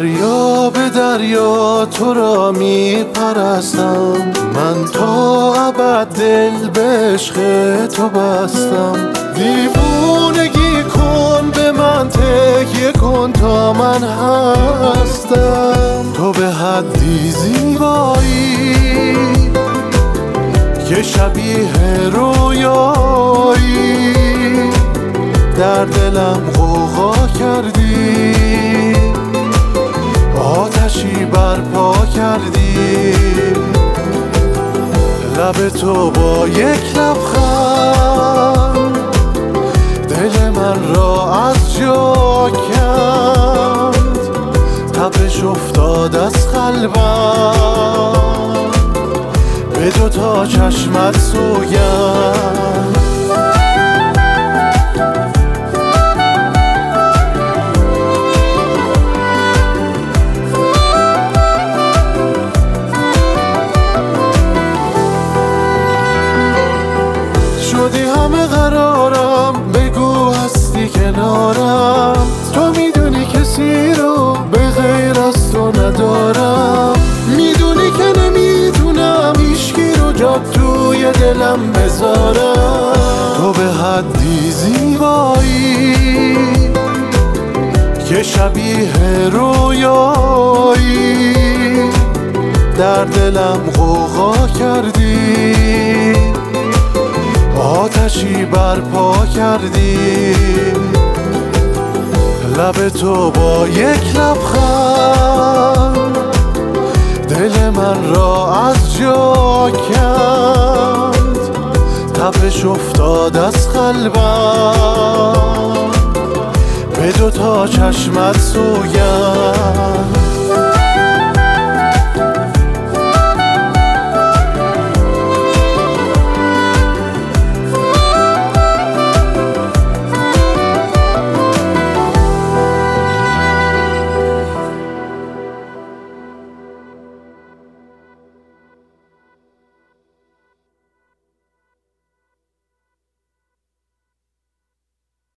دریا به دریا تو را می پرستم، من تا ابد دل به عشق تو بستم. دیوونگی کن به من تکیه کن تا من هستم. تو به حدی زیبایی که شبیه رویایی، در دلم غوغا کردی، آتشی برپا کردی. لب تو با یک لبخند دل من را از جا کند، تپش افتاد از قلبم به دوتا چشمت سوگند. شدی همه قرارم، بگو هستی کنارم. تو میدونی کسی رو به غیر از تو ندارم، میدونی که نمیتونم هیچکی رو جا توی دلم بذارم. تو به حدی زیبایی که شبیه رویایی، در دلم غوغا کردی، آتشی برپا کردی. لب تو با یک لبخند دل من را از جا کند، تپش افتاد از قلبم به دوتا چشمت سوگند.